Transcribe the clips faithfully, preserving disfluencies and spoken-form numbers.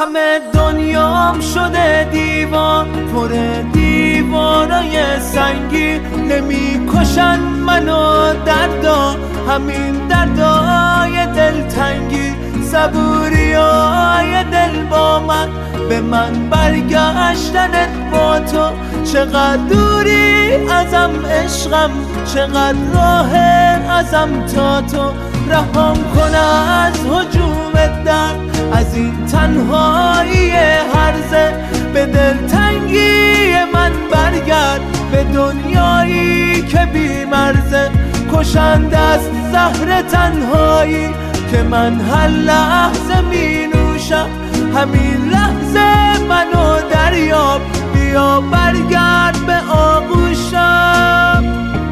همه دنیام شده دیوار، پر دیوارای سنگی، نمی کشن منو دردا، همین دردای دلتنگی. صبوریای دل با من، به من برگشتنت با تو. چقدر دوری ازم عشقم، چقدر راه ازم تا تو. رهام کن از هجوم درد، از این تنهایی هرزه. به دلتنگی من برگرد، به دنیایی که بی مرزه. کشنده از زهر تنهایی که من هر لحظه می نوشم. همین لحظه منو دریاب، بیا برگرد به آغوشم.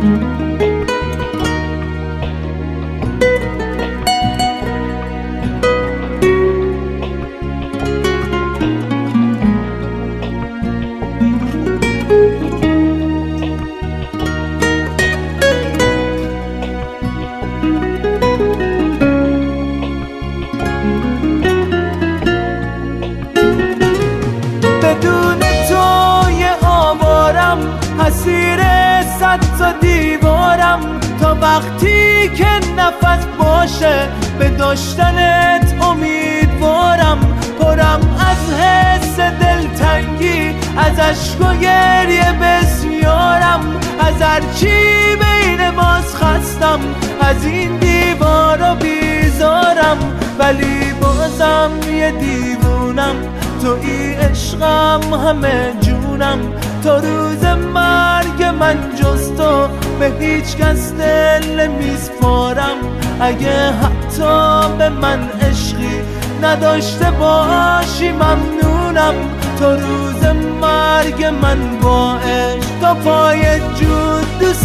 بدون توی آوارم، اسیر صد تا دیوارم. تا وقتی که نفس باشه، به داشتنت امیدوارم. پرم از حس دلتنگی، از عشق و گریه بسیارم. از هرچی بین ماست خستم، از این دیوارا بیزارم. ولی بازم یه دیوونم، توی عشقم همه جونم. تا روز مرگ من جز تو به هیچ کس دل نمیسپارم. اگه حتی به من عشقی نداشته باشی ممنونم. تا روز مرگ من با عشق تا پای جود دوست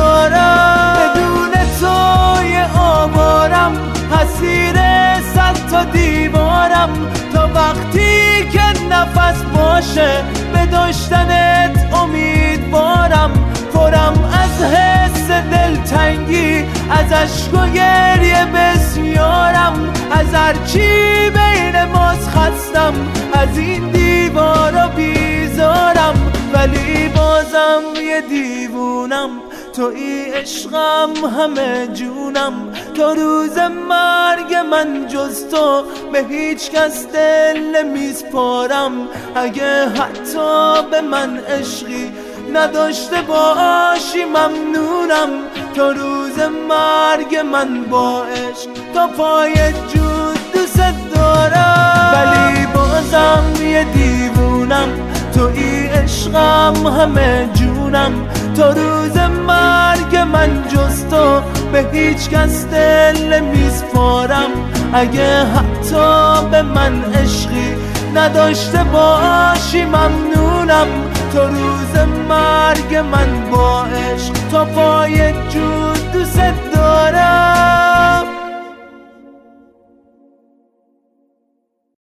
دارم. بدون توی آوارم، اسیر صد تا دیوارم. تا وقتی که نفس باشه، به داشتنت امیدوارم. پرم از حس دلتنگی، از عشق و گریه بسیارم. از هرچی بین ماست خستم، از این دیوارا بیزارم. ولی بازم یه دیوونم، توی عشقم همه جونم. تا روز مرگ من جز تو به هیچ کس دل نمیسپارم. اگه حتی به من عشقی نداشته باشی ممنونم. تا روز مرگ من با عشق تا پای جود دوست دارم. ولی بازم یه دیوونم، توی عشقم همه جونم. تا روز مرگ من جز تو به هیچ کس دل نمیسپارم. اگه حتی به من عشقی نداشته باشی ممنونم. تا روز مرگ من با عشق تا پای جون